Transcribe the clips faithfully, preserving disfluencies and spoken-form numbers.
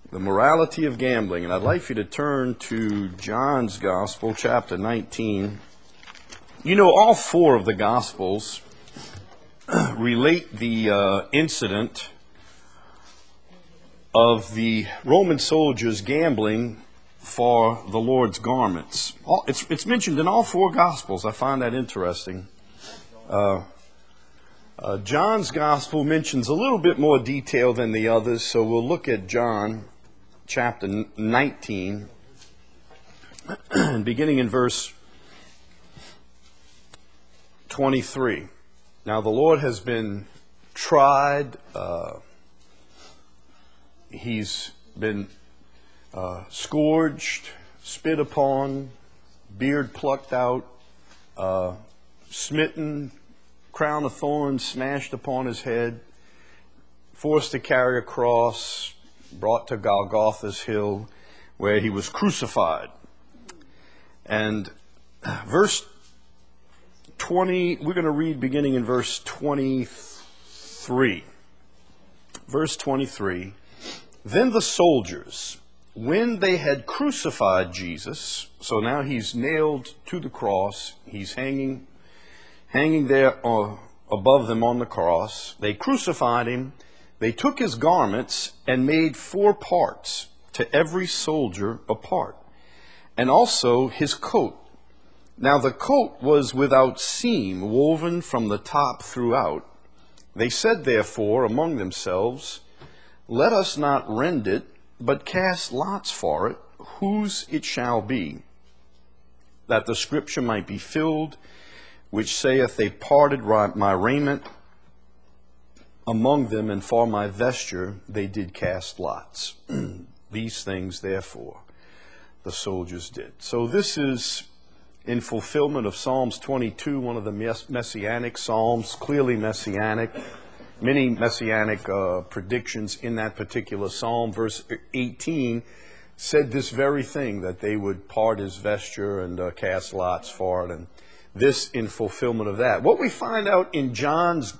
The morality of gambling. And I'd like for you to turn to John's Gospel, chapter nineteen. You know, all four of the Gospels relate the uh, incident of the Roman soldiers gambling for the Lord's garments. All, it's, it's mentioned in all four Gospels. I find that interesting. Uh, uh, John's Gospel mentions a little bit more detail than the others, so we'll look at John chapter nineteen, beginning in verse twenty-three. Now the Lord has been tried. Uh, he's been uh, scourged, spit upon, beard plucked out, uh, smitten, crown of thorns smashed upon his head, forced to carry a cross, brought to Golgotha's hill, where he was crucified. And verse twenty, we're going to read beginning in verse twenty-three. Verse twenty-three, then the soldiers, when they had crucified Jesus, so now he's nailed to the cross, he's hanging, hanging there uh, above them on the cross, they crucified him. They took his garments and made four parts, to every soldier a part, and also his coat. Now the coat was without seam, woven from the top throughout. They said therefore among themselves, let us not rend it, but cast lots for it, whose it shall be, that the scripture might be filled, which saith, they parted my raiment among them, and for my vesture they did cast lots. These things, therefore, the soldiers did. So this is in fulfillment of Psalms twenty-two, one of the mess- messianic psalms, clearly messianic. Many messianic uh, predictions in that particular psalm. Verse eighteen said this very thing, that they would part his vesture and uh, cast lots for it. And this in fulfillment of that. What we find out in John's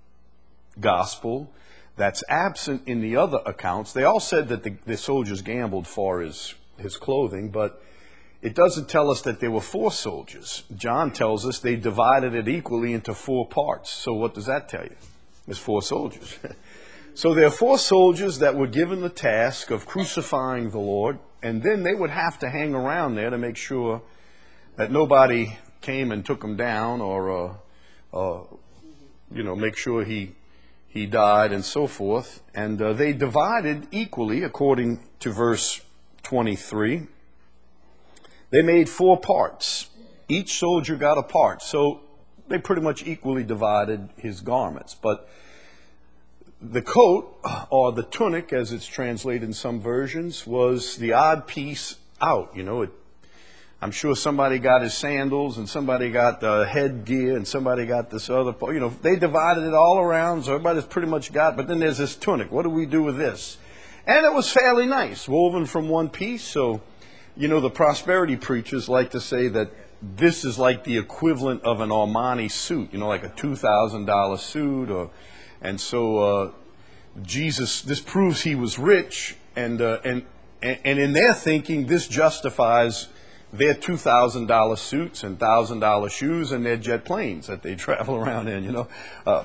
Gospel that's absent in the other accounts, they all said that the, the soldiers gambled for his, his clothing, but it doesn't tell us that there were four soldiers. John tells us they divided it equally into four parts. So what does that tell you? There's four soldiers. So there are four soldiers that were given the task of crucifying the Lord, and then they would have to hang around there to make sure that nobody came and took him down, or uh, uh, you know, make sure he he died and so forth. And uh, they divided equally, according to verse twenty-three. They made four parts. Each soldier got a part. So they pretty much equally divided his garments. But the coat, or the tunic, as it's translated in some versions, was the odd piece out. You know, it, I'm sure somebody got his sandals, and somebody got the headgear, and somebody got this other part. You know, they divided it all around, so everybody's pretty much got. But then there's this tunic. What do we do with this? And it was fairly nice, woven from one piece. So, you know, the prosperity preachers like to say that this is like the equivalent of an Armani suit, you know, like a two thousand dollars suit. Or, and so uh, Jesus, this proves he was rich, and, uh, and, and in their thinking, this justifies their two thousand dollars suits and one thousand dollars shoes and their jet planes that they travel around in, you know. Uh,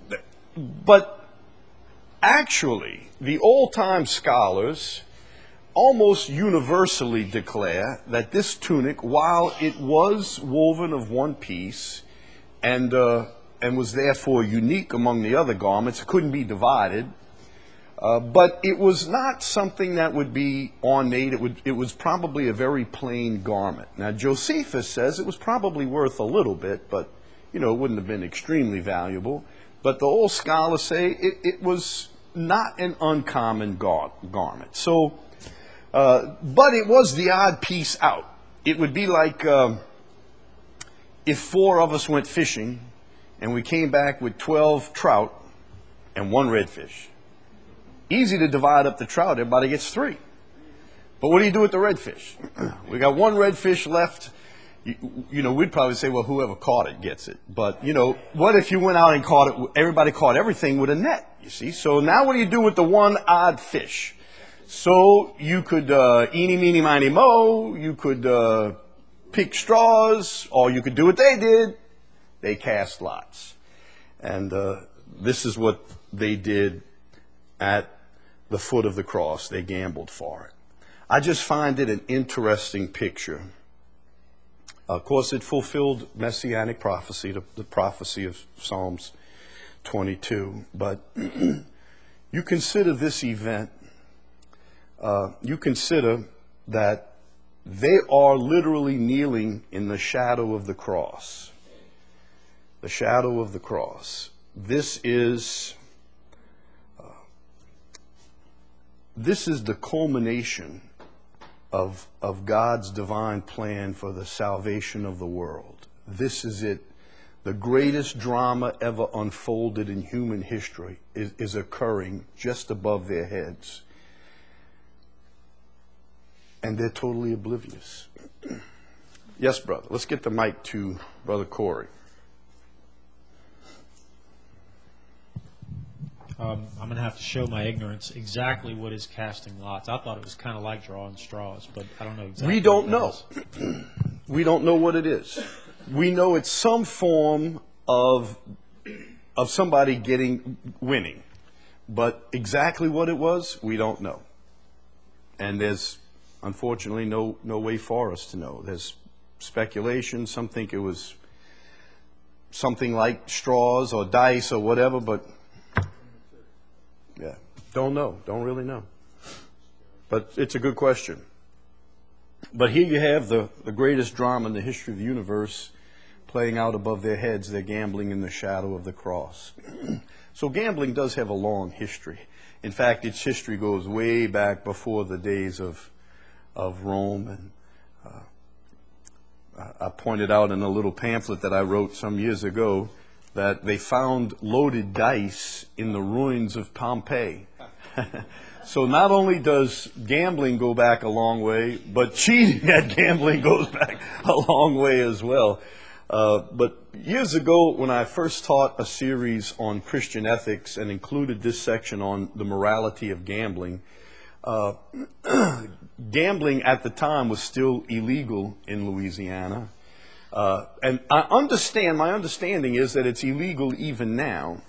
but actually, the old-time scholars almost universally declare that this tunic, while it was woven of one piece and uh, and was therefore unique among the other garments, it couldn't be divided, uh, but it was not something that would be ornate. It would it was probably a very plain garment. Now Josephus says it was probably worth a little bit, but you know, it wouldn't have been extremely valuable. But the old scholars say it, it was not an uncommon gar- garment. So. Uh, but it was the odd piece out. It would be like um, if four of us went fishing and we came back with twelve trout and one redfish. Easy to divide up the trout. Everybody gets three. But what do you do with the redfish? We got one redfish left. You, you know, we'd probably say, well, whoever caught it gets it. But, you know, what if you went out and caught it, everybody caught everything with a net, you see? So now what do you do with the one odd fish? So you could uh, eeny, meeny, miny, mo, you could uh, pick straws, or you could do what they did. They cast lots. And uh, this is what they did at the foot of the cross. They gambled for it. I just find it an interesting picture. Of course, it fulfilled messianic prophecy, the, the prophecy of Psalms twenty-two. But you consider this event, uh, you consider that they are literally kneeling in the shadow of the cross. The shadow of the cross. This is, uh, this is the culmination of, of God's divine plan for the salvation of the world. This is it. The greatest drama ever unfolded in human history is, is occurring just above their heads. And they're totally oblivious. Yes, brother. Let's get the mic to Brother Corey. Um, I'm going to have to show my ignorance exactly what is casting lots. I thought it was kind of like drawing straws, but I don't know exactly. We don't what know. We don't know what it is. We know it's some form of of somebody getting winning, but exactly what it was, we don't know. And there's unfortunately no no way for us to know. There's speculation. Some think it was something like straws or dice or whatever, but yeah, don't know. Don't really know. But it's a good question. But here you have the, the greatest drama in the history of the universe playing out above their heads. They're gambling in the shadow of the cross. So gambling does have a long history. In fact, its history goes way back before the days of of Rome. And uh, I pointed out in a little pamphlet that I wrote some years ago that they found loaded dice in the ruins of Pompeii. So not only does gambling go back a long way, but cheating at gambling goes back a long way as well. Uh, but years ago, when I first taught a series on Christian ethics and included this section on the morality of gambling, uh, gambling at the time was still illegal in Louisiana. Uh, and I understand, my understanding is that it's illegal even now.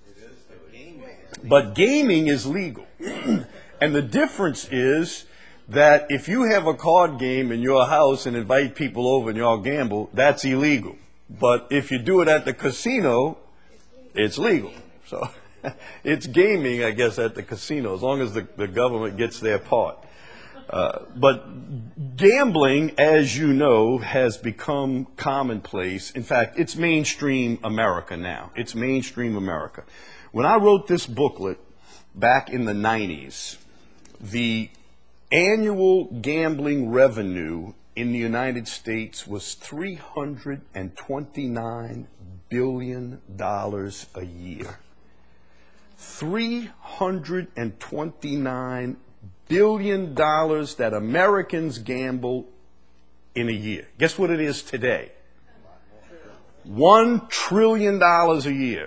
But gaming is legal. And the difference is that if you have a card game in your house and invite people over and y'all gamble, that's illegal. But if you do it at the casino, it's legal. So it's gaming, I guess, at the casino, as long as the, the government gets their part. Uh, but gambling, as you know, has become commonplace. In fact, it's mainstream America now. It's mainstream America. When I wrote this booklet back in the nineties, the annual gambling revenue in the United States was three hundred twenty-nine billion dollars a year. three hundred twenty-nine billion dollars that Americans gamble in a year. Guess what it is today? One trillion dollars a year.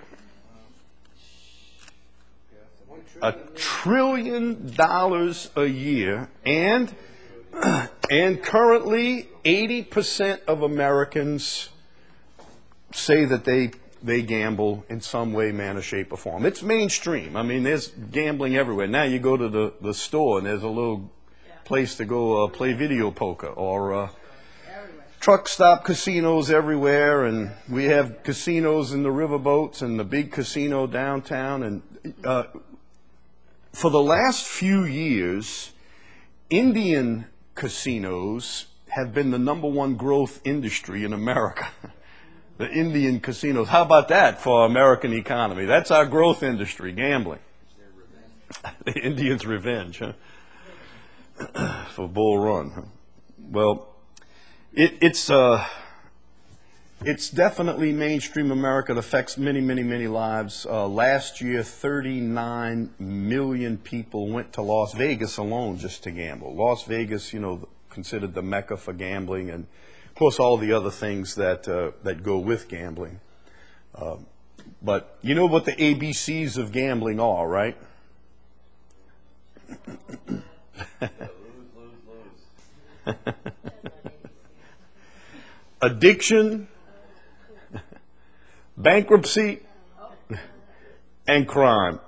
A trillion dollars a year, and and currently eighty percent of Americans say that they they gamble in some way, manner, shape, or form. It's mainstream. I mean, there's gambling everywhere. Now you go to the, the store and there's a little place to go uh, play video poker, or uh, truck stop casinos everywhere, and we have casinos in the riverboats and the big casino downtown. And uh, for the last few years, Indian casinos have been the number one growth industry in America. The Indian casinos. How about that for our American economy? That's our growth industry, gambling. The Indians' revenge, huh? For Bull Run. Huh? Well, it, it's uh, it's definitely mainstream America. It affects many, many, many lives. Uh, last year, thirty-nine million people went to Las Vegas alone just to gamble. Las Vegas, you know, considered the mecca for gambling, and of course, all the other things that uh, that go with gambling. Uh, but you know what the A B Cs of gambling are, right? Addiction, bankruptcy, and crime.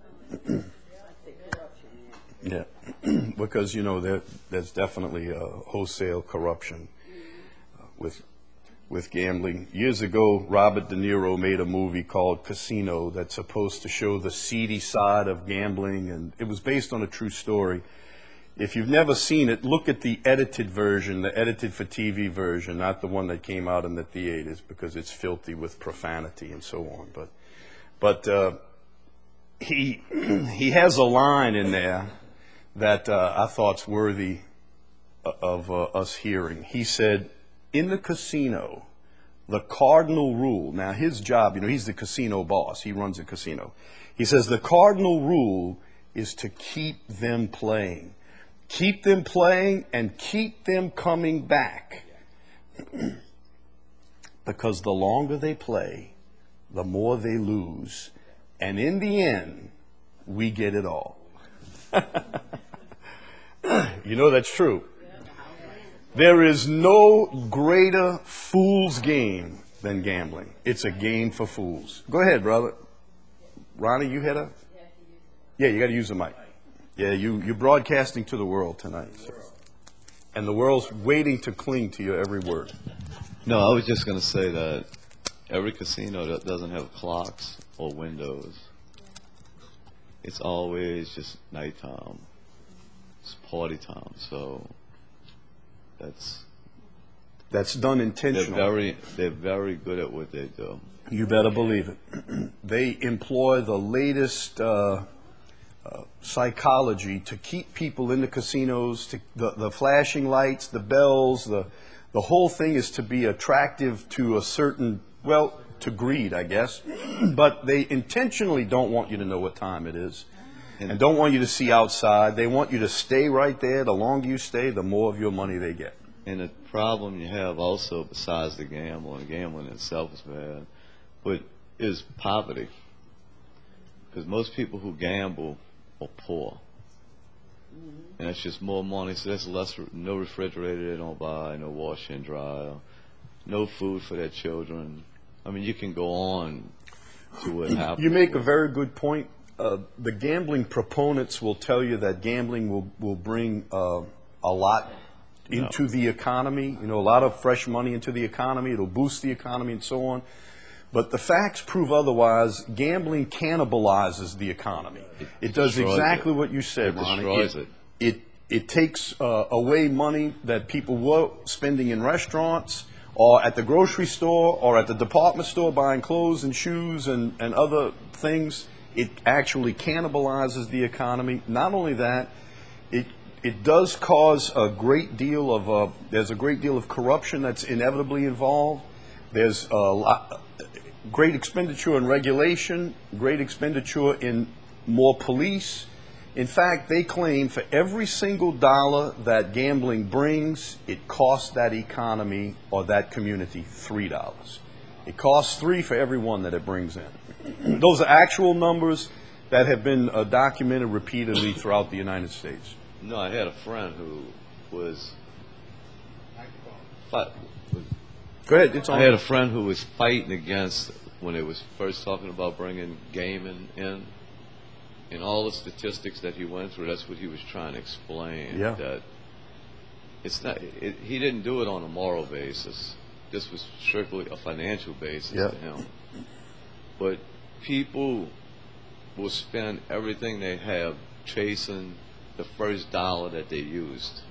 Yeah, because, you know, there, there's definitely a wholesale corruption uh, with with gambling. Years ago, Robert De Niro made a movie called Casino that's supposed to show the seedy side of gambling, and it was based on a true story. If you've never seen it, look at the edited version, the edited for T V version, not the one that came out in the theaters, because it's filthy with profanity and so on. But, but uh, he he has a line in there that uh, I thought's worthy of uh, us hearing. He said, "In the casino, the cardinal rule." Now, his job, you know, he's the casino boss. He runs a casino. He says the cardinal rule is to keep them playing. Keep them playing and keep them coming back. Because the longer they play, the more they lose. And in the end, we get it all. You know that's true. There is no greater fool's game than gambling. It's a game for fools. Go ahead, brother. Ronnie, you had a? Yeah, you got to use the mic. Yeah, you, you're broadcasting to the world tonight. Sir. And the world's waiting to cling to your every word. No, I was just going to say that every casino that doesn't have clocks or windows, it's always just nighttime. It's party time, so that's that's done they're intentionally. very they're very good at what they do. You better believe it. They employ the latest uh, uh, psychology to keep people in the casinos. To the, the flashing lights, the bells, the the whole thing is to be attractive to a certain, well, to greed, I guess. But they intentionally don't want you to know what time it is. And don't want you to see outside. They want you to stay right there. The longer you stay, the more of your money they get. And the problem you have also, besides the gambling, gambling itself is bad, but is poverty. Because most people who gamble are poor. And it's just more money, so there's less, no refrigerator they don't buy, no washer and dryer, no food for their children. I mean, you can go on to what happens. You make a very good point. Uh, the gambling proponents will tell you that gambling will, will bring uh, a lot into no. the economy, you know, a lot of fresh money into the economy. It'll boost the economy and so on. But the facts prove otherwise. Gambling cannibalizes the economy. It, it does exactly it. what you said, it Ronnie. Destroys it, it. It, it takes uh, away money that people were spending in restaurants or at the grocery store or at the department store buying clothes and shoes and, and other things. It actually cannibalizes the economy. Not only that, it it does cause a great deal of uh, there's a great deal of corruption that's inevitably involved. There's a lot, great expenditure in regulation, great expenditure in more police. In fact, they claim for every single dollar that gambling brings, it costs that economy or that community three dollars. It costs three for every one that it brings in. Those are actual numbers that have been uh, documented repeatedly throughout the United States. No, I had a friend who was. Fight, Go ahead. It's on. I had a friend who was fighting against when it was first talking about bringing gaming in, and all the statistics that he went through. That's what he was trying to explain. Yeah. That it's not. It, he didn't do it on a moral basis. This was strictly a financial basis Yeah. to him. But people will spend everything they have chasing the first dollar that they used.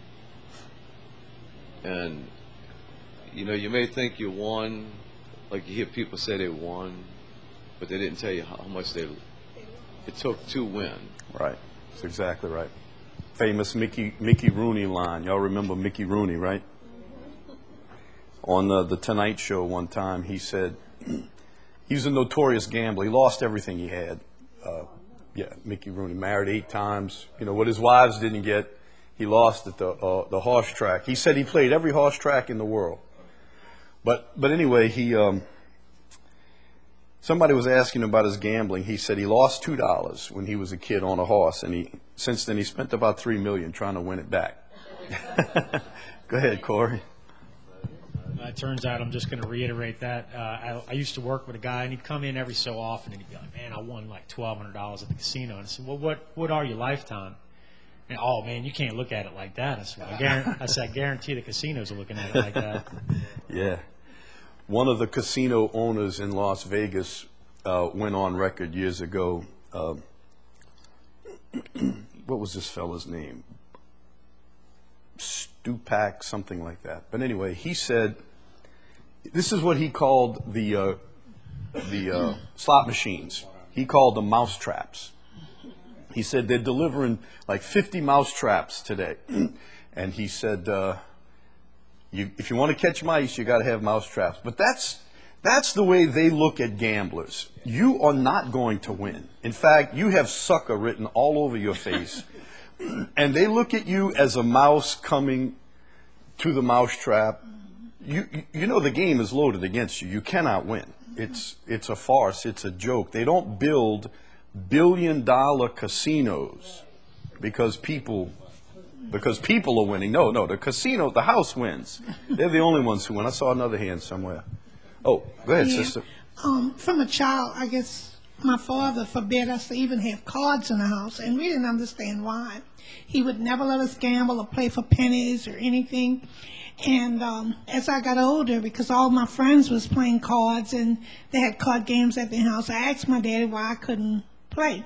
And, you know, you may think you won, like you hear people say they won, but they didn't tell you how much they, it took to win. Right. That's exactly right. Famous Mickey Mickey Rooney line. Y'all remember Mickey Rooney, right? On the, the Tonight Show one time, he said, he was a notorious gambler. He lost everything he had. Uh, yeah, Mickey Rooney, married eight times. You know, what his wives didn't get, he lost at the, uh, the horse track. He said he played every horse track in the world. But, but anyway, he, um, somebody was asking him about his gambling. He said he lost two dollars when he was a kid on a horse. And he, since then, he spent about three million dollars trying to win it back. Go ahead, Corey. Uh, it turns out I'm just going to reiterate that. Uh, I, I used to work with a guy, and he'd come in every so often, and he'd be like, man, I won like twelve hundred dollars at the casino. And I said, well, what, what are your lifetime? And, oh, man, you can't look at it like that. I said, I, guarantee, I, said, I guarantee the casinos are looking at it like that. Yeah. One of the casino owners in Las Vegas uh, went on record years ago. Uh, what was this fella's name? Stupak, something like that. But anyway, he said, this is what he called the, uh, the uh, slot machines. He called them mouse traps. He said they're delivering like fifty mouse traps today. And he said, uh, you, if you want to catch mice, you got to have mouse traps. But that's, that's the way they look at gamblers. You are not going to win. In fact, you have sucker written all over your face. And they look at you as a mouse coming to the mouse trap. You, you know the game is loaded against you. You cannot win. It's, it's a farce. It's a joke. They don't build billion dollar casinos because people because people are winning. No, no, the casino, the house wins. They're the only ones who win. I saw another hand somewhere. Oh, go ahead, Yeah. sister. Um, from a child, I guess my father forbade us to even have cards in the house, and we didn't understand why. He would never let us gamble or play for pennies or anything. And um, as I got older, because all my friends was playing cards and they had card games at their house, I asked my daddy why I couldn't play.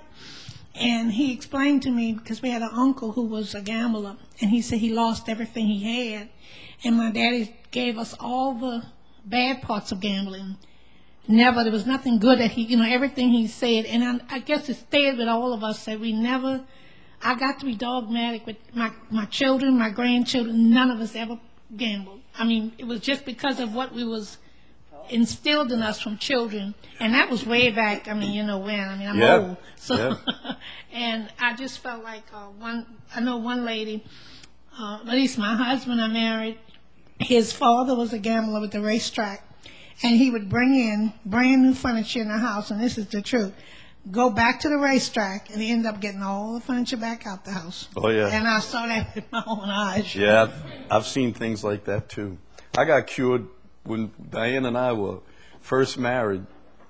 And he explained to me, because we had an uncle who was a gambler, and he said he lost everything he had. And my daddy gave us all the bad parts of gambling. Never, there was nothing good that he, you know, everything he said. And I, I guess it stayed with all of us that we never, I got to be dogmatic with my, my children, my grandchildren. None of us ever gambled. I mean, it was just because of what we was instilled in us from children, and that was way back. I mean, you know when. I mean, I'm Yeah. old, so Yeah. and I just felt like uh, one. I know one lady, uh, at least my husband I married. His father was a gambler with the racetrack, and he would bring in brand new furniture in the house. And this is the truth. Go back to the racetrack, and he ended up getting all the furniture back out the house. Oh, yeah. And I saw that with my own eyes. Yeah, I've, I've seen things like that too. I got cured when Diane and I were first married.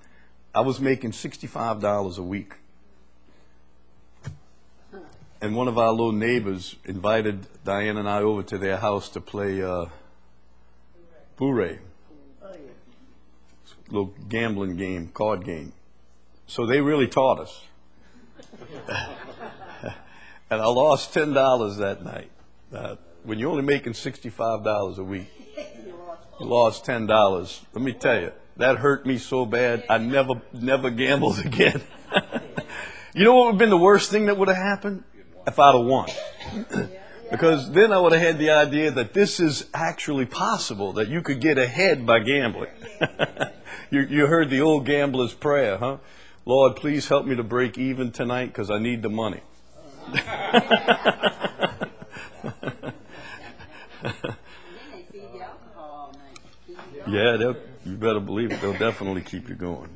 I was making sixty-five dollars a week. And one of our little neighbors invited Diane and I over to their house to play uh, Boo-Ray. Little gambling game, card game. So they really taught us. And I lost ten dollars that night. Uh, when you're only making sixty-five dollars a week, you lost ten dollars. Let me tell you, that hurt me so bad, I never, never gambled again. You know what would have been the worst thing that would have happened? If I'd have won. Because then I would have had the idea that this is actually possible, that you could get ahead by gambling. you, you heard the old gambler's prayer, huh? Lord, please help me to break even tonight because I need the money. Yeah, they'll, you better believe it. They'll definitely keep you going.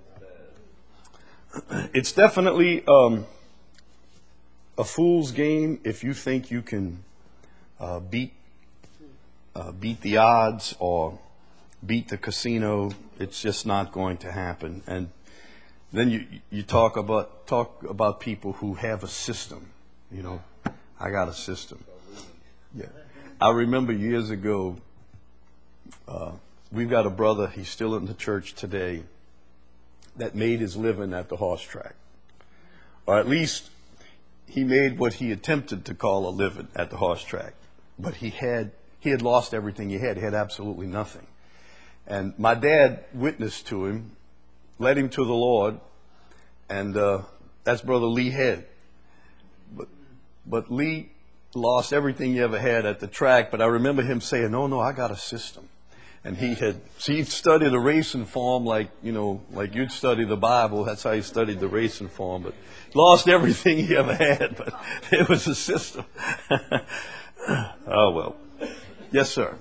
But it's definitely um, a fool's game if you think you can uh, beat uh, beat the odds or beat the casino. It's just not going to happen. And then you you talk about talk about people who have a system. You know, I got a system. Yeah, I remember years ago. Uh, we've got a brother. He's still in the church today. That made his living at the horse track, or at least he made what he attempted to call a living at the horse track. But he had he had lost everything he had. He had absolutely nothing. And my dad witnessed to him, led him to the Lord, and uh, that's Brother Lee Head. But but Lee lost everything he ever had at the track. But I remember him saying, "No, no, I got a system." And he had, so he'd studied a racing form like, you know, like you'd study the Bible. That's how he studied the racing form. But lost everything he ever had, but it was a system. Oh, well. Yes, sir.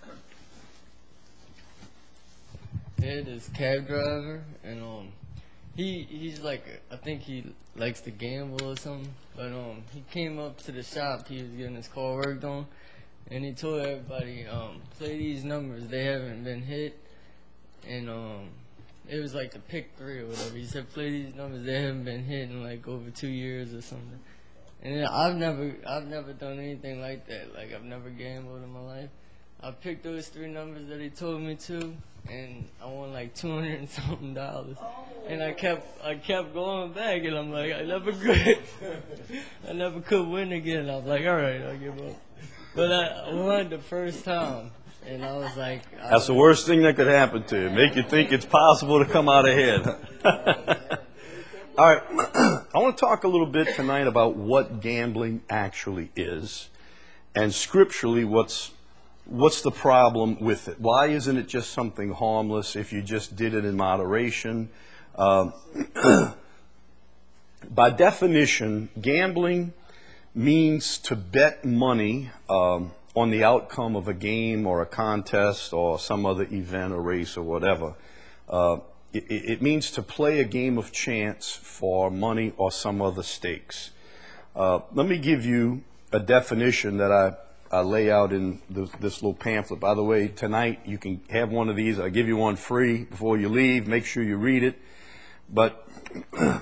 Ed is cab driver, and um, he he's like I think he likes to gamble or something. But um, he came up to the shop. He was getting his car worked on, and he told everybody, um, play these numbers. They haven't been hit, and um, it was like the pick three or whatever. He said, play these numbers. They haven't been hit in like over two years or something. And then I've never I've never done anything like that. Like I've never gambled in my life. I picked those three numbers that he told me to, and I won like two hundred and something dollars. And I kept I kept going back, and I'm like, I never could, I never could win again. I was like, all right, I'll give up. But I won the first time, and I was like, I That's the worst thing that could happen to you. Make you think it's possible to come out ahead. All right, I want to talk a little bit tonight about what gambling actually is, and scripturally, what's what's the problem with it? Why isn't it just something harmless if you just did it in moderation? Um, by definition, gambling means to bet money um, on the outcome of a game or a contest or some other event or race or whatever. Uh, it, it means to play a game of chance for money or some other stakes. Uh, let me give you a definition that I, I lay out in the, this little pamphlet. By the way, tonight you can have one of these. I'll give you one free before you leave. Make sure you read it. But uh,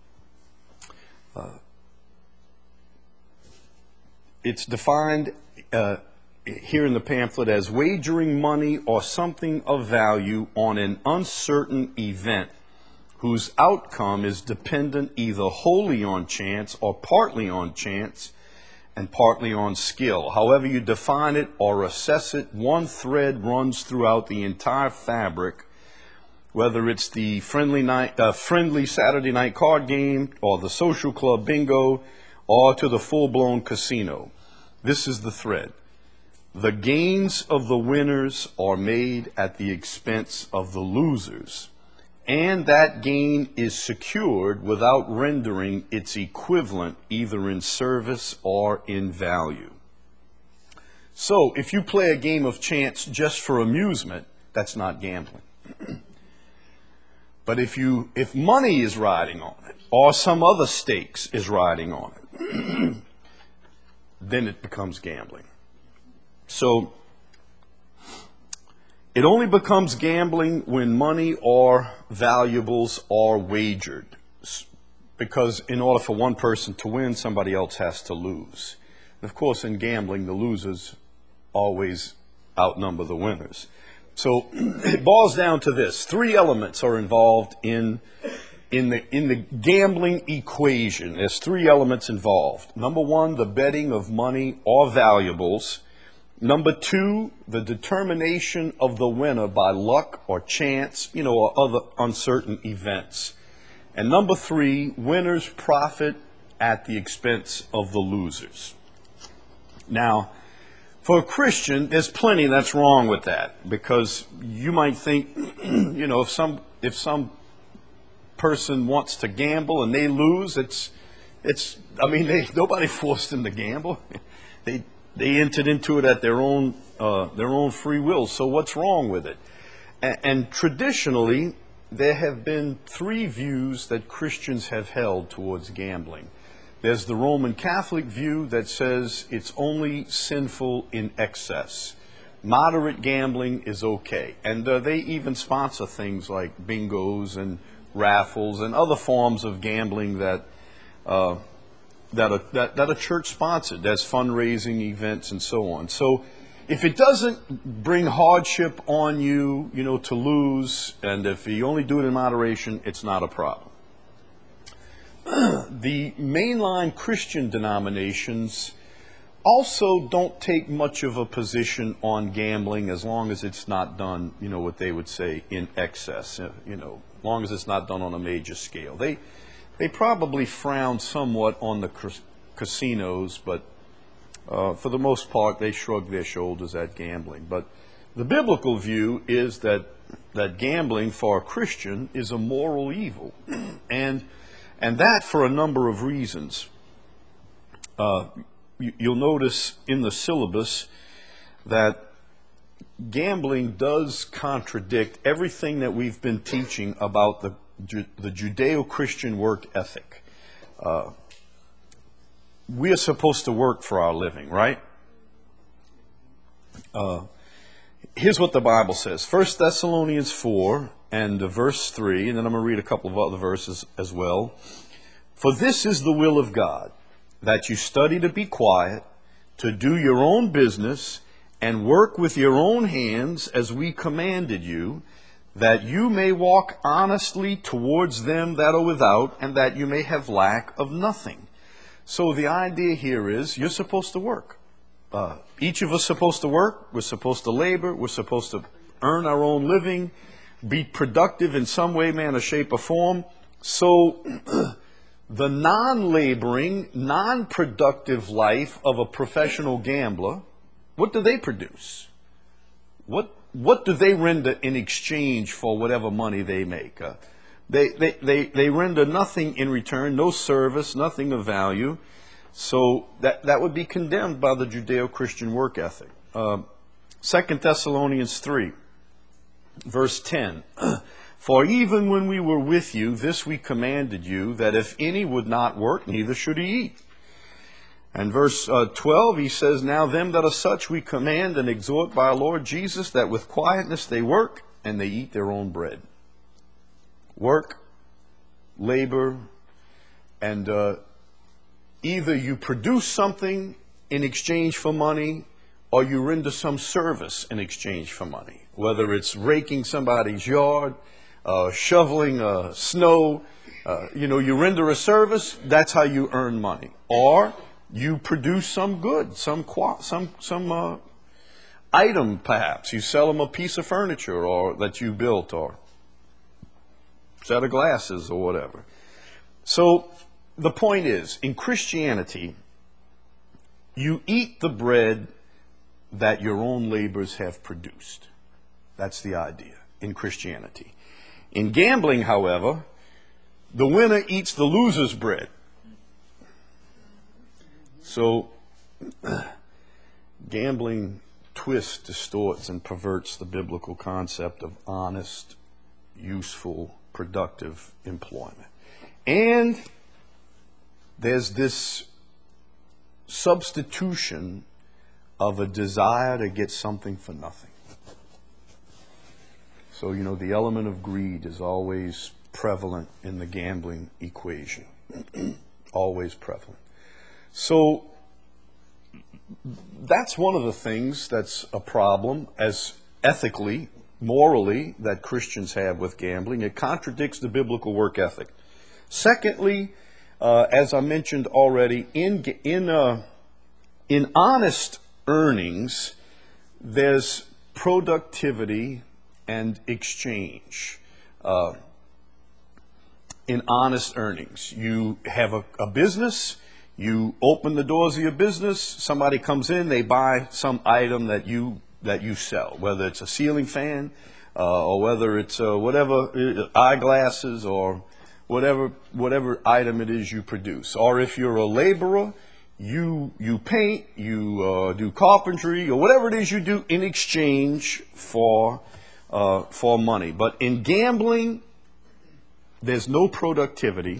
it's defined uh, here in the pamphlet as wagering money or something of value on an uncertain event whose outcome is dependent either wholly on chance or partly on chance and partly on skill. However you define it or assess it, one thread runs throughout the entire fabric, whether it's the friendly night, uh, friendly Saturday night card game or the social club bingo or to the full-blown casino. This is the thread. The gains of the winners are made at the expense of the losers, and that gain is secured without rendering its equivalent either in service or in value. So if you play a game of chance just for amusement, that's not gambling. But if you if money is riding on it or some other stakes is riding on it, then it becomes gambling. So it only becomes gambling when money or valuables are wagered, because in order for one person to win, somebody else has to lose. And of course, in gambling, the losers always outnumber the winners. So it boils down to this. Three elements are involved in, in, the, in the gambling equation. There's three elements involved. Number one, the betting of money or valuables. Number two, the determination of the winner by luck or chance, you know, or other uncertain events. And number three, winners profit at the expense of the losers. Now, for a Christian, there's plenty that's wrong with that, because you might think, you know, if some if some person wants to gamble and they lose, it's it's I mean, they, nobody forced them to gamble. They they entered into it at their own uh, their own free will. So what's wrong with it? And, and traditionally, there have been three views that Christians have held towards gambling. There's the Roman Catholic view that says it's only sinful in excess. Moderate gambling is okay. And uh, they even sponsor things like bingos and raffles and other forms of gambling that uh, that, are, that, that are church-sponsored. There's fundraising events and so on. So if it doesn't bring hardship on you, you know, to lose, and if you only do it in moderation, it's not a problem. The mainline Christian denominations also don't take much of a position on gambling as long as it's not done, you know, what they would say in excess, you know, as long as it's not done on a major scale. They they probably frown somewhat on the casinos, but uh, for the most part, they shrug their shoulders at gambling. But the biblical view is that that gambling for a Christian is a moral evil, and And that for a number of reasons. Uh, you, you'll notice in the syllabus that gambling does contradict everything that we've been teaching about the, Ju- the Judeo-Christian work ethic. Uh, we are supposed to work for our living, right? Uh, here's what the Bible says. First Thessalonians four and uh, verse three, and then I'm going to read a couple of other verses as well. For this is the will of God, that you study to be quiet, to do your own business, and work with your own hands as we commanded you, that you may walk honestly towards them that are without, and that you may have lack of nothing. So the idea here is you're supposed to work. Uh, each of us supposed to work. We're supposed to labor. We're supposed to earn our own living, be productive in some way, manner, shape, or form. So the non-laboring, non-productive life of a professional gambler, what do they produce? What what do they render in exchange for whatever money they make? Uh, they, they, they, they render nothing in return, no service, nothing of value. So that, that would be condemned by the Judeo-Christian work ethic. Uh, Second Thessalonians three, verse ten. For even when we were with you, this we commanded you, that if any would not work, neither should he eat. And verse uh, twelve, he says, Now them that are such we command and exhort by our Lord Jesus, that with quietness they work, and they eat their own bread. Work, labor, and uh, either you produce something in exchange for money, or you render some service in exchange for money. Whether it's raking somebody's yard, uh, shoveling uh, snow, uh, you know, you render a service, that's how you earn money. Or you produce some good, some qua- some some uh, item perhaps. You sell them a piece of furniture or that you built or a set of glasses or whatever. So the point is, in Christianity, you eat the bread that your own labors have produced. That's the idea in Christianity. In gambling, however, the winner eats the loser's bread. So, gambling twists, distorts, and perverts the biblical concept of honest, useful, productive employment. And there's this substitution of a desire to get something for nothing. So, you know, the element of greed is always prevalent in the gambling equation. Always prevalent. So that's one of the things that's a problem as ethically, morally, that Christians have with gambling. It contradicts the biblical work ethic. Secondly, uh, as I mentioned already, in in uh, in honest earnings, there's productivity and exchange. Uh, in honest earnings, you have a, a business. You open the doors of your business, somebody comes in, they buy some item that you that you sell, whether it's a ceiling fan, uh, or whether it's uh, whatever, uh, eyeglasses, or whatever whatever item it is you produce. Or if you're a laborer, you you paint, you uh, do carpentry, or whatever it is you do in exchange for uh, for money. But in gambling, there's no productivity.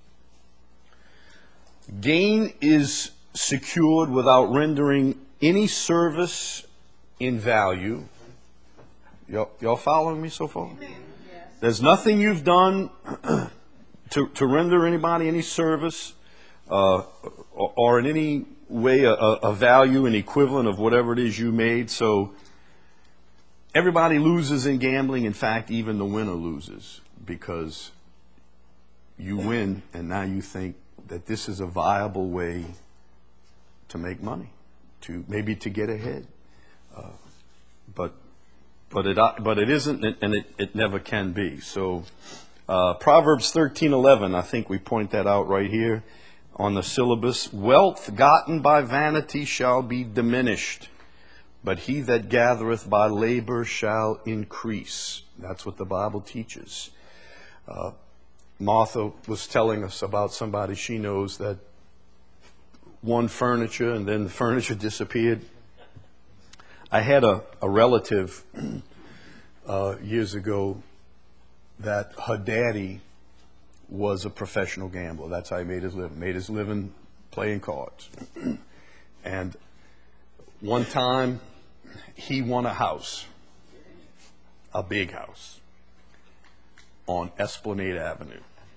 Gain is secured without rendering any service in value. Y'all, y'all following me so far? There's nothing you've done to, to render anybody any service uh, or, or in any way a, a value, an equivalent of whatever it is you made. So everybody loses in gambling. In fact, even the winner loses because you win and now you think that this is a viable way to make money, to maybe to get ahead, uh, but but it but it isn't, and it, it never can be. So uh, Proverbs thirteen eleven, I think we point that out right here on the syllabus. Wealth gotten by vanity shall be diminished, but he that gathereth by labor shall increase. That's what the Bible teaches. Uh, Martha was telling us about somebody she knows that won furniture and then the furniture disappeared. I had a, a relative uh, years ago that her daddy was a professional gambler. That's how he made his living. Made his living playing cards. And one time, he won a house, a big house, on Esplanade Avenue.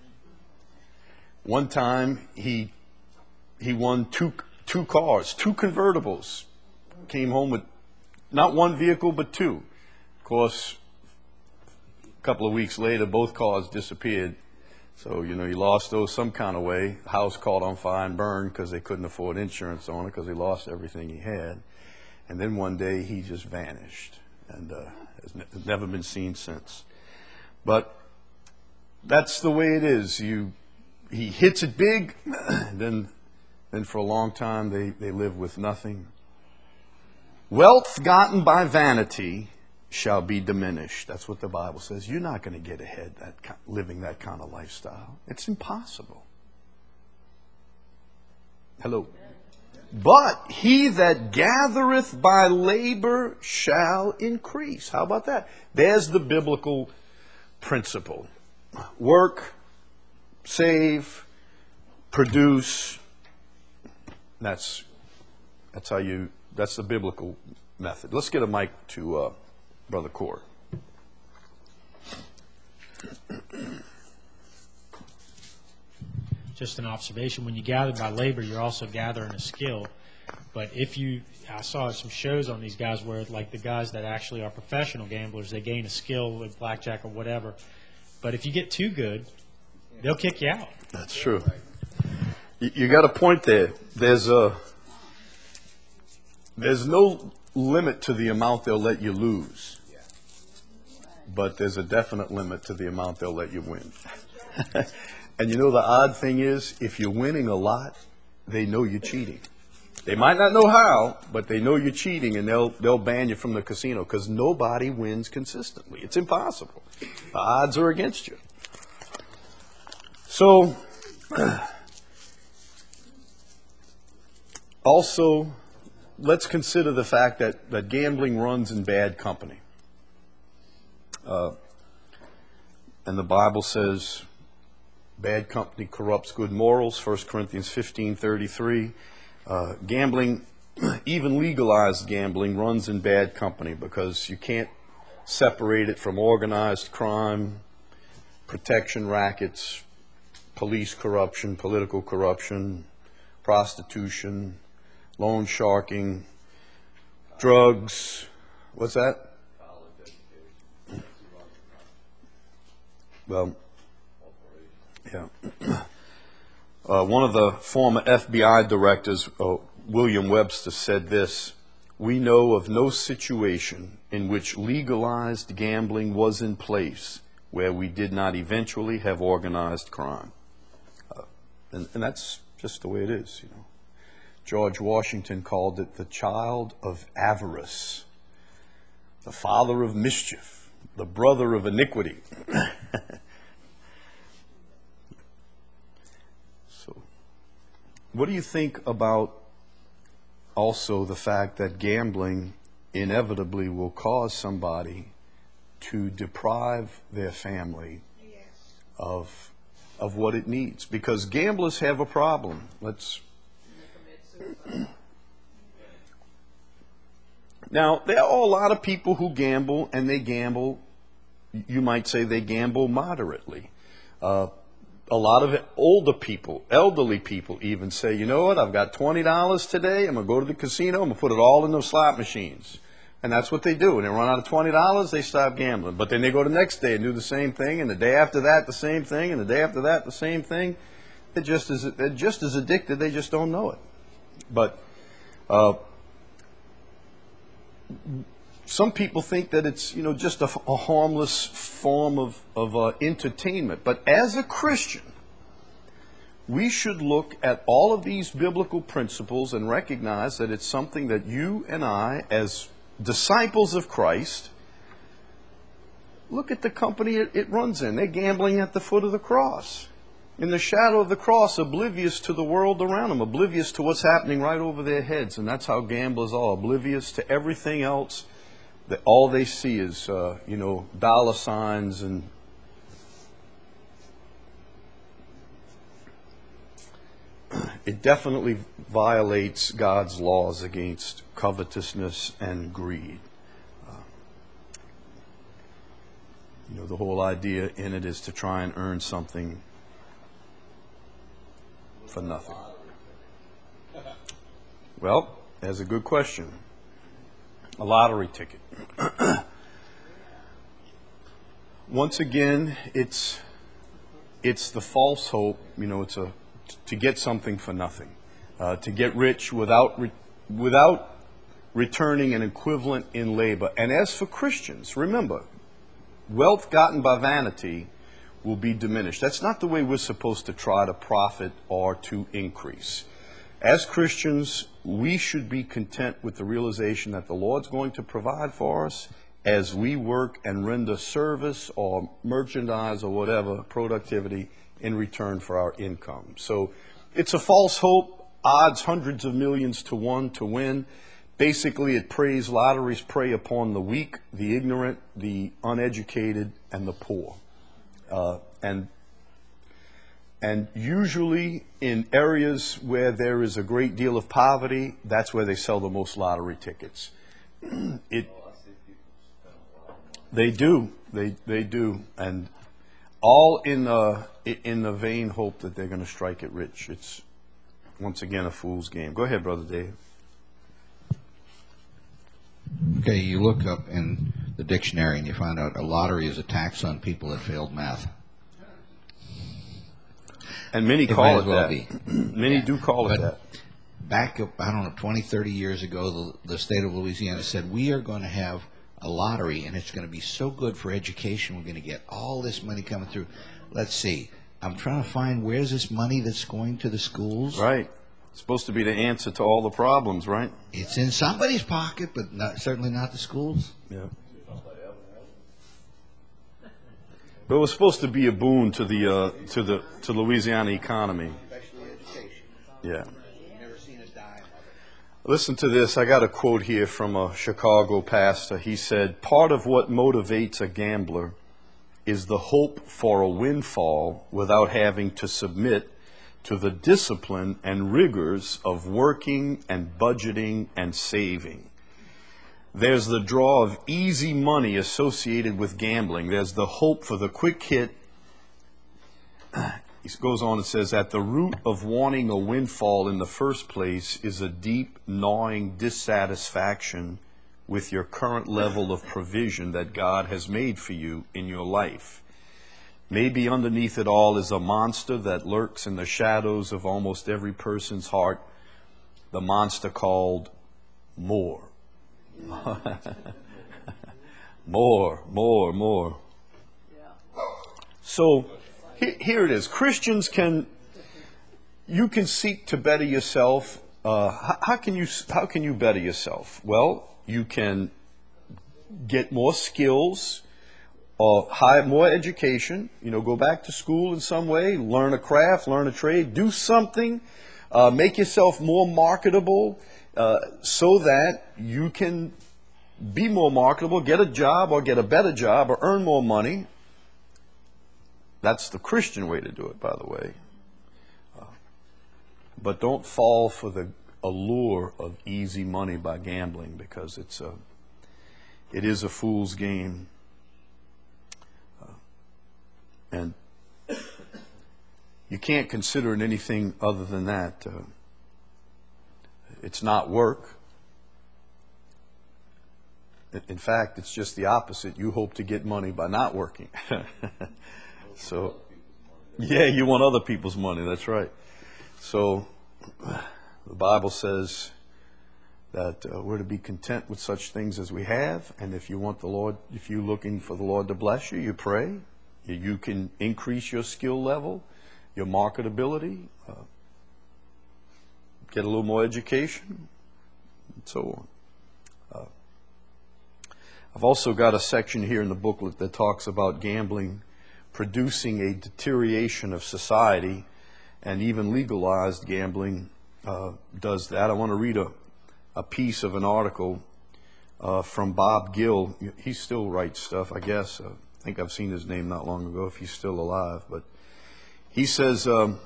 One time, he he won two two cars, two convertibles. Came home with not one vehicle, but two. Of course, a couple of weeks later, both cars disappeared. So, you know, he lost those some kind of way. House caught on fire and burned because they couldn't afford insurance on it because he lost everything he had. And then one day he just vanished and uh, has ne- never been seen since. But that's the way it is. You, he hits it big, then, then for a long time they, they live with nothing. Wealth gotten by vanity shall be diminished. That's what the Bible says. You're not going to get ahead that ki- living that kind of lifestyle. It's impossible. Hello. But he that gathereth by labor shall increase. How about that? There's the biblical principle. Work, save, produce. That's that's how you. That's the biblical method. Let's get a mic to uh, Brother Core. Just an observation, when you gather by labor, you're also gathering a skill. But if you, I saw some shows on these guys where, like the guys that actually are professional gamblers, they gain a skill with blackjack or whatever. But if you get too good, they'll kick you out. That's true. You, you got a point there. There's a there's no limit to the amount they'll let you lose, but there's a definite limit to the amount they'll let you win. And you know the odd thing is, if you're winning a lot, they know you're cheating. They might not know how, but they know you're cheating, and they'll they'll ban you from the casino because nobody wins consistently. It's impossible. The odds are against you. So, also, let's consider the fact that, that gambling runs in bad company. Uh, and the Bible says, bad company corrupts good morals, First Corinthians fifteen thirty-three. Uh, gambling, even legalized gambling, runs in bad company because you can't separate it from organized crime, protection rackets, police corruption, political corruption, prostitution, loan sharking, drugs. What's that? Well, yeah. Uh, one of the former F B I directors, uh, William Webster, said this: "We know of no situation in which legalized gambling was in place where we did not eventually have organized crime." Uh, and, and that's just the way it is, you know. George Washington called it the child of avarice, the father of mischief, the brother of iniquity. So, what do you think about also the fact that gambling inevitably will cause somebody to deprive their family of of what it needs? Because gamblers have a problem. Let's Now, there are a lot of people who gamble, and they gamble, you might say they gamble moderately. Uh, a lot of older people, elderly people even say, you know what, I've got twenty dollars today, I'm going to go to the casino, I'm going to put it all in those slot machines. And that's what they do. When they run out of twenty dollars, they stop gambling. But then they go the next day and do the same thing, and the day after that, the same thing, and the day after that, the same thing. They're just as, they're just as addicted, they just don't know it. But uh, some people think that it's, you know, just a, a harmless form of, of uh, entertainment. But as a Christian, we should look at all of these biblical principles and recognize that it's something that you and I, as disciples of Christ, look at the company it, it runs in. They're gambling at the foot of the cross. in the shadow of the cross, oblivious to the world around them, oblivious to what's happening right over their heads. And that's how gamblers are, oblivious to everything else. That all they see is, uh, you know, dollar signs and it definitely violates God's laws against covetousness and greed. Uh, you know, the whole idea in it is to try and earn something for nothing. Well, that's a good question. A lottery ticket. Once again, it's it's the false hope. You know, it's a to get something for nothing, uh, to get rich without re- without returning an equivalent in labor. And as for Christians, remember, wealth gotten by vanity will be diminished. That's not the way we're supposed to try to profit or to increase. As Christians, we should be content with the realization that the Lord's going to provide for us as we work and render service or merchandise or whatever, productivity, in return for our income. So it's a false hope, odds hundreds of millions to one to win. Basically, it preys, lotteries prey upon the weak, the ignorant, the uneducated, and the poor. Uh, and And usually in areas where there is a great deal of poverty, that's where they sell the most lottery tickets. It, they do, they they do, and all in the in the vain hope that they're going to strike it rich. It's once again a fool's game. Go ahead, Brother Dave. Okay, you look up in the dictionary and you find out a lottery is a tax on people that failed math. And many It call might it as well that. be. Many do call it But that. back up, I don't know, twenty, thirty years ago, the, the state of Louisiana said, we are going to have a lottery, and it's going to be so good for education. We're going to get all this money coming through. Let's see. I'm trying to find where's this money that's going to the schools. Right. It's supposed to be the answer to all the problems, right? It's in somebody's pocket, but not, certainly not the schools. Yeah. But it was supposed to be a boon to the uh, to the to Louisiana economy. Especially education. Yeah. Never seen a dime of it. Listen to this. I got a quote here from a Chicago pastor. He said, "Part of what motivates a gambler is the hope for a windfall without having to submit to the discipline and rigors of working and budgeting and saving. There's the draw of easy money associated with gambling. There's the hope for the quick hit." He goes on and says, "At the root of wanting a windfall in the first place is a deep, gnawing dissatisfaction with your current level of provision that God has made for you in your life. Maybe underneath it all is a monster that lurks in the shadows of almost every person's heart, the monster called more." More, more, more. So he- here it is. Christians can, you can seek to better yourself. Uh, how, how can you how can you better yourself? Well, you can get more skills, or high, more education. You know, go back to school in some way, learn a craft, learn a trade, do something, uh, make yourself more marketable. Uh, so that you can be more marketable, get a job or get a better job or earn more money. That's the Christian way to do it, by the way. Uh, but don't fall for the allure of easy money by gambling, because it's a, it is a fool's game. Uh, and you can't consider it anything other than that. Uh, It's not work. In fact, it's just the opposite. You hope to get money by not working. So, yeah, you want other people's money. That's right. So, the Bible says that uh, we're to be content with such things as we have. And if you want the Lord, if you're looking for the Lord to bless you, you pray. You, you can increase your skill level, your marketability. Uh, Get a little more education, and so on. Uh, I've also got a section here in the booklet that talks about gambling producing a deterioration of society, and even legalized gambling uh, does that. I want to read a, a piece of an article uh, from Bob Gill. He still writes stuff, I guess. Uh, I think I've seen his name not long ago, if he's still alive. But he says um,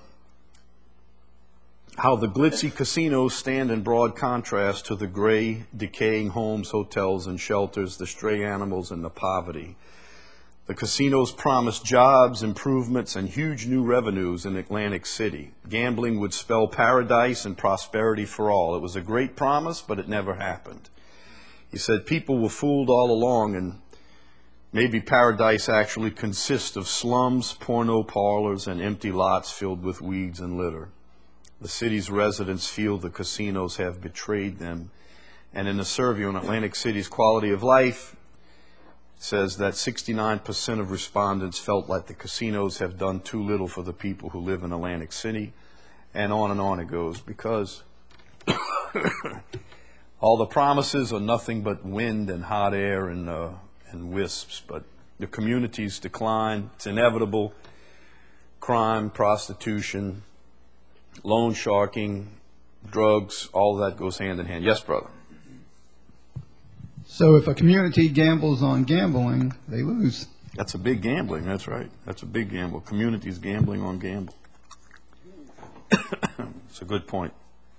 how the glitzy casinos stand in broad contrast to the gray, decaying homes, hotels, and shelters, the stray animals, and the poverty. The casinos promised jobs, improvements, and huge new revenues in Atlantic City. Gambling would spell paradise and prosperity for all. It was a great promise, but it never happened. He said people were fooled all along, and maybe paradise actually consists of slums, porno parlors, and empty lots filled with weeds and litter. The city's residents feel the casinos have betrayed them. And in a survey on Atlantic City's quality of life, says that sixty-nine percent of respondents felt like the casinos have done too little for the people who live in Atlantic City, and on and on it goes, because all the promises are nothing but wind and hot air and, uh, and wisps, but the community's decline, it's inevitable. Crime, prostitution, loan sharking, drugs, all that goes hand in hand. Yes, brother? So if a community gambles on gambling, they lose. That's a big gambling, that's right. That's a big gamble. Communities gambling on gamble. It's a good point.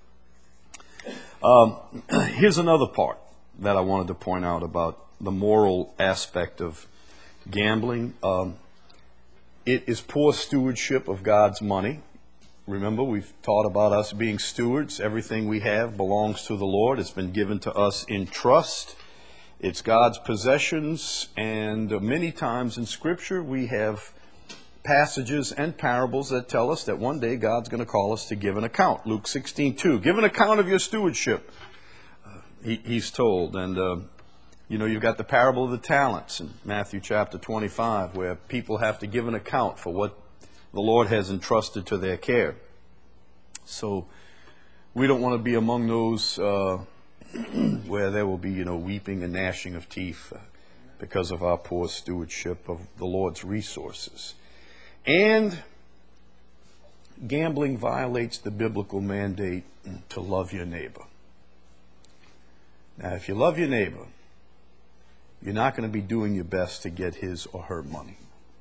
Um, here's another part that I wanted to point out about the moral aspect of gambling. Um, it is poor stewardship of God's money. Remember, we've taught about us being stewards. Everything we have belongs to the Lord. It's been given to us in trust. It's God's possessions, and many times in Scripture we have passages and parables that tell us that one day God's going to call us to give an account. Luke sixteen two, give an account of your stewardship, uh, he, he's told. And, uh, you know, you've got the parable of the talents in Matthew chapter twenty-five, where people have to give an account for what the Lord has entrusted to their care. So we don't want to be among those uh, where there will be, you know, weeping and gnashing of teeth uh, because of our poor stewardship of the Lord's resources. And gambling violates the biblical mandate to love your neighbor. Now, if you love your neighbor, you're not going to be doing your best to get his or her money.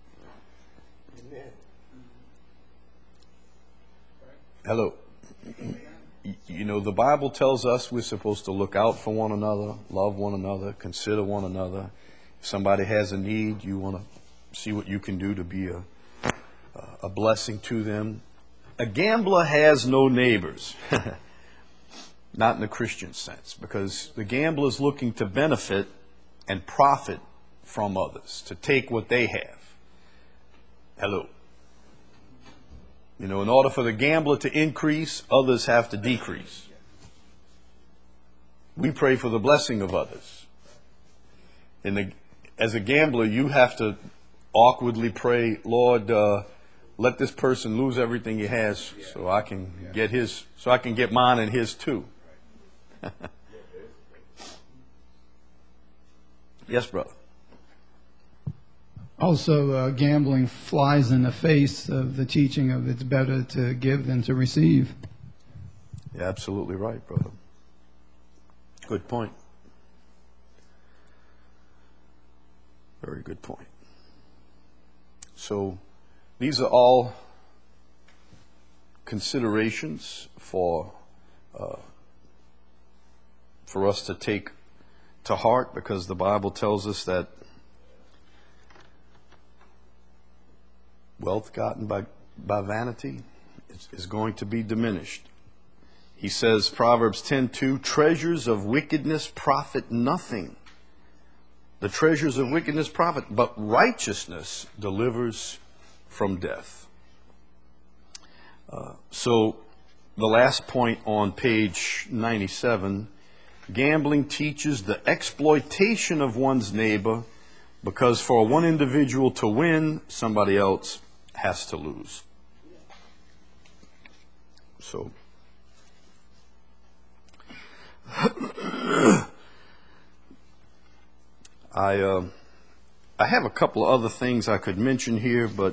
Hello. You know, the Bible tells us we're supposed to look out for one another, love one another, consider one another. If somebody has a need, you want to see what you can do to be a, a blessing to them. A gambler has no neighbors, not in the Christian sense, because the gambler is looking to benefit and profit from others, to take what they have. Hello. You know, in order for the gambler to increase, others have to decrease. We pray for the blessing of others. In the, as a gambler, you have to awkwardly pray, Lord, uh, let this person lose everything he has, so I can get his, so I can get mine and his too. Yes, brother. Also, uh, gambling flies in the face of the teaching of it's better to give than to receive. You're absolutely right, brother. Good point. Very good point. So these are all considerations for uh, for us to take to heart, because the Bible tells us that wealth gotten by, by vanity is, is going to be diminished. He says, Proverbs ten two, treasures of wickedness profit nothing. The treasures of wickedness profit, but righteousness delivers from death. Uh, so the last point on page ninety-seven, gambling teaches the exploitation of one's neighbor, because for one individual to win, somebody else has to lose. So, I uh, I have a couple of other things I could mention here, but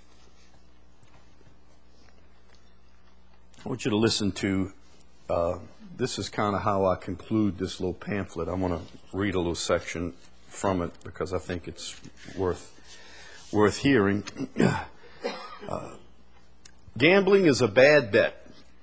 I want you to listen to, uh, this is kind of how I conclude this little pamphlet. I want to read a little section from it because I think it's worth, worth hearing. uh, gambling is a bad bet.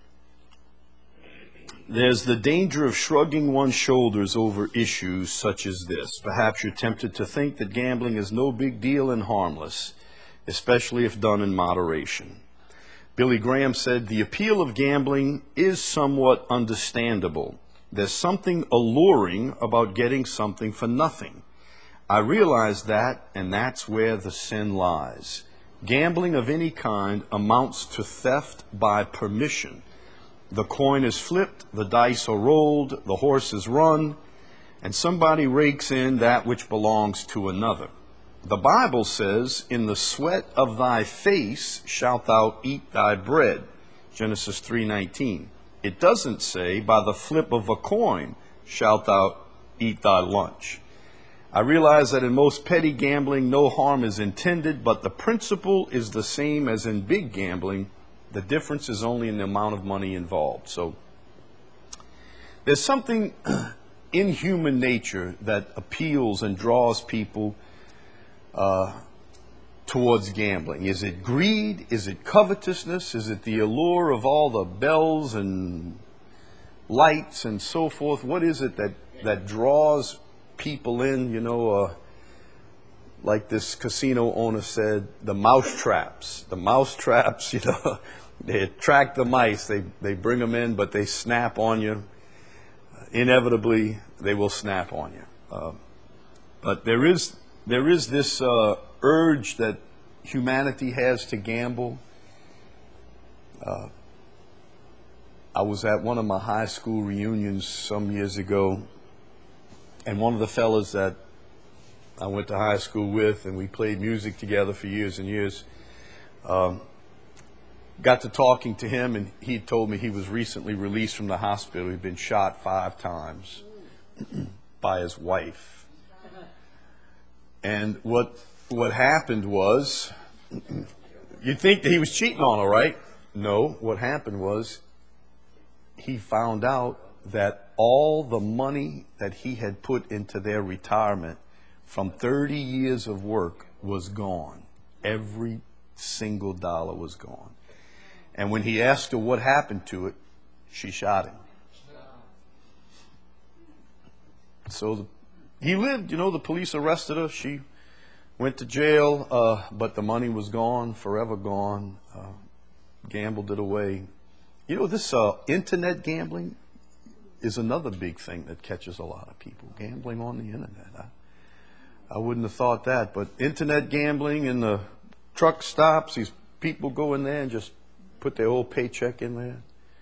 There's the danger of shrugging one's shoulders over issues such as this. Perhaps you're tempted to think that gambling is no big deal and harmless, especially if done in moderation. Billy Graham said, "The appeal of gambling is somewhat understandable. There's something alluring about getting something for nothing. I realize that, and that's where the sin lies. Gambling of any kind amounts to theft by permission. The coin is flipped, the dice are rolled, the horse is run, and somebody rakes in that which belongs to another. The Bible says, 'In the sweat of thy face shalt thou eat thy bread,' Genesis three nineteen. It doesn't say, 'By the flip of a coin shalt thou eat thy lunch.' I realize that in most petty gambling, no harm is intended, but the principle is the same as in big gambling. The difference is only in the amount of money involved." So there's something in human nature that appeals and draws people uh, towards gambling. Is it greed? Is it covetousness? Is it the allure of all the bells and lights and so forth? What is it that, that draws people in? You know, uh, like this casino owner said, the mouse traps. The mouse traps, you know, they attract the mice. They, they bring them in, but they snap on you. Inevitably, they will snap on you. Uh, but there is, there is this uh, urge that humanity has to gamble. Uh, I was at one of my high school reunions some years ago, and one of the fellas that I went to high school with, and we played music together for years and years, um, got to talking to him, and he told me he was recently released from the hospital. He'd been shot five times by his wife. And what what happened was, you'd think that he was cheating on her, right? No, what happened was he found out that all the money that he had put into their retirement from thirty years of work was gone. Every single dollar was gone. And when he asked her what happened to it, she shot him. So the, he lived, you know, the police arrested her. She went to jail, uh, but the money was gone, forever gone. Uh, gambled it away. You know, this uh, internet gambling is another big thing that catches a lot of people. Gambling on the internet. I, I wouldn't have thought that, but internet gambling in the truck stops, these people go in there and just put their whole paycheck in there.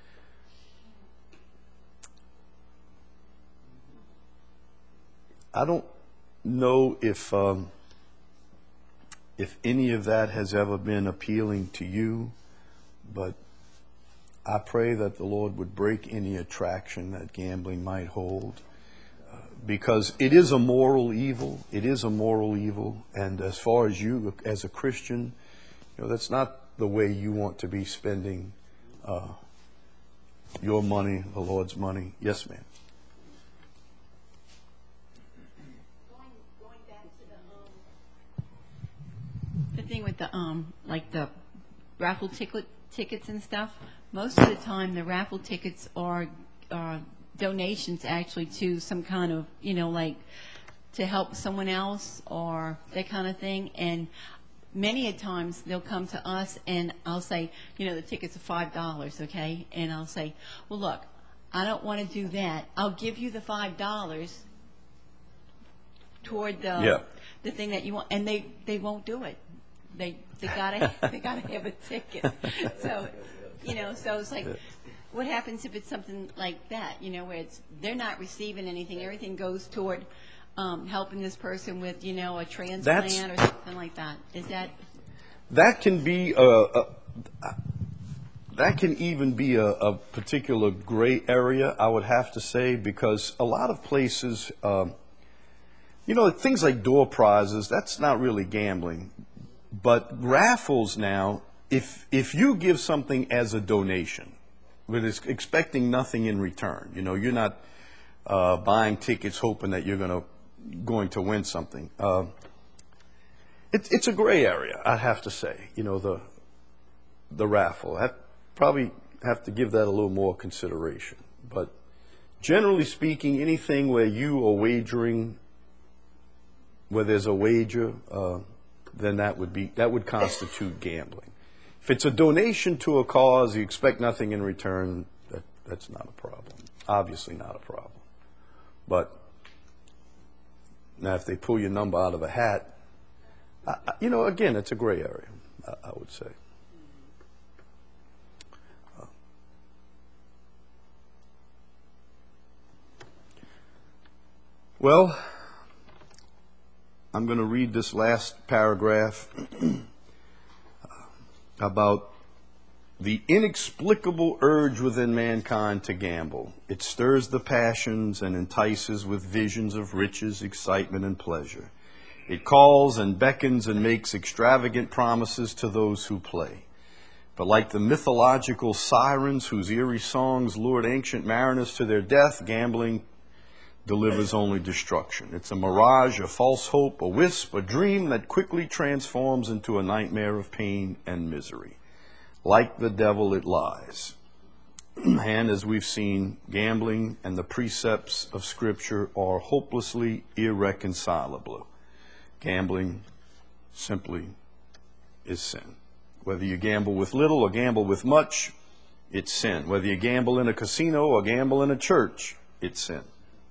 I don't know if um, if any of that has ever been appealing to you, but I pray that the Lord would break any attraction that gambling might hold, uh, because it is a moral evil. It is a moral evil, and as far as you, as a Christian, you know, that's not the way you want to be spending uh, your money, the Lord's money. Yes, ma'am. Going, going back to the, um, the thing with the um, like the raffle ticket tickets and stuff. Most of the time, the raffle tickets are uh, donations actually to some kind of, you know, like to help someone else or that kind of thing. And many a times they'll come to us and I'll say, you know, the tickets are five dollars, okay? And I'll say, well, look, I don't want to do that. I'll give you the five dollars toward the Yeah. the thing that you want, and they, they won't do it. They they gotta they gotta have a ticket. So, you know, so it's like, what happens if it's something like that? You know, where it's they're not receiving anything. Everything goes toward Um, helping this person with, you know, a transplant That's, or something like that. Is that? that can be a, a that can even be a, a particular gray area, I would have to say, because a lot of places um, You know, things like door prizes, that's not really gambling. But raffles now, if if you give something as a donation, but it's expecting nothing in return, you know, you're not uh, buying tickets hoping that you're gonna going to win something. Uh, it, it's a gray area, I have to say. You know, the the raffle. I probably have to give that a little more consideration. But generally speaking, anything where you are wagering, where there's a wager, uh, then that would be that would constitute gambling. If it's a donation to a cause, you expect nothing in return, that, that's not a problem. Obviously not a problem. But now if they pull your number out of a hat, I, I- you know, again, it's a gray area, I, I would say. Uh, Well, I'm going to read this last paragraph about the inexplicable urge within mankind to gamble. It stirs the passions and entices with visions of riches, excitement, and pleasure. It calls and beckons and makes extravagant promises to those who play. But like the mythological sirens whose eerie songs lured ancient mariners to their death, gambling delivers only destruction. It's a mirage, a false hope, a wisp, a dream that quickly transforms into a nightmare of pain and misery. Like the devil, it lies. And as we've seen, gambling and the precepts of Scripture are hopelessly irreconcilable. Gambling simply is sin. Whether you gamble with little or gamble with much, it's sin. Whether you gamble in a casino or gamble in a church, it's sin.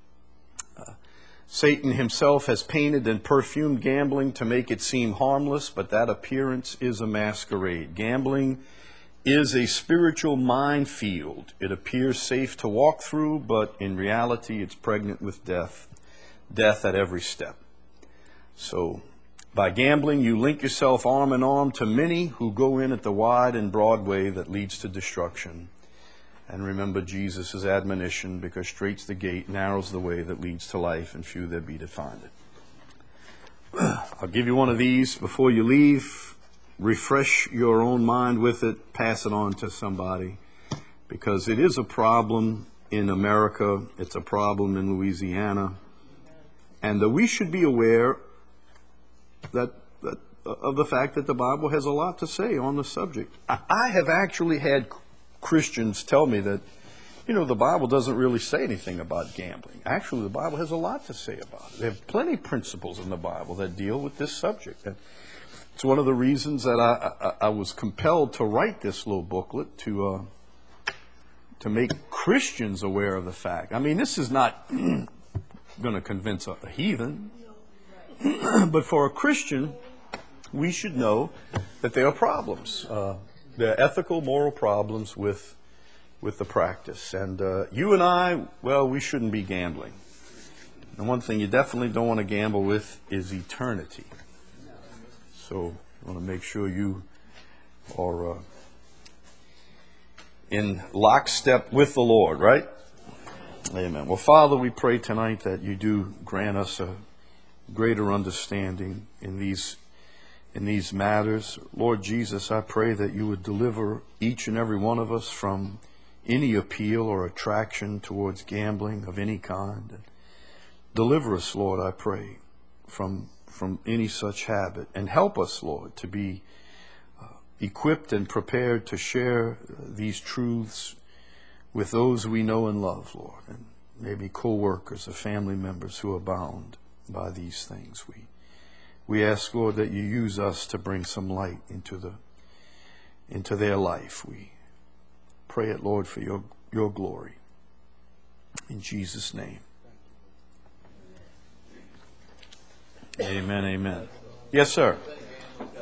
Satan himself has painted and perfumed gambling to make it seem harmless, but that appearance is a masquerade. Gambling is a spiritual minefield. It appears safe to walk through, but in reality it's pregnant with death, death at every step. So by gambling, you link yourself arm in arm to many who go in at the wide and broad way that leads to destruction. And remember Jesus' admonition, because straight's the gate, narrow's the way that leads to life, and few there be that find it. I'll give you one of these before you leave. Refresh your own mind with it. Pass it on to somebody, because it is a problem in America. It's a problem in Louisiana. And uh, we should be aware that, that of the fact that the Bible has a lot to say on the subject. I, I have actually had Christians tell me that, you know, the Bible doesn't really say anything about gambling. Actually, the Bible has a lot to say about it. There are plenty of principles in the Bible that deal with this subject. And it's one of the reasons that I, I, I was compelled to write this little booklet to uh, to make Christians aware of the fact. I mean, this is not going to convince a, a heathen, but for a Christian, we should know that there are problems. Uh, there are ethical, moral problems with with the practice. And uh, you and I, well, we shouldn't be gambling. And one thing you definitely don't want to gamble with is eternity. So you want to make sure you are uh, in lockstep with the Lord, right? Amen. Well, Father, we pray tonight that you do grant us a greater understanding in these in these matters. Lord Jesus, I pray that you would deliver each and every one of us from any appeal or attraction towards gambling of any kind. And deliver us, Lord, I pray, from from any such habit. And help us, Lord, to be uh, equipped and prepared to share uh, these truths with those we know and love, Lord, and maybe co-workers or family members who are bound by these things. We we ask, Lord, that you use us to bring some light into the into their life. We pray it, Lord, for your your glory. In Jesus' name. Amen, amen. Yes, sir.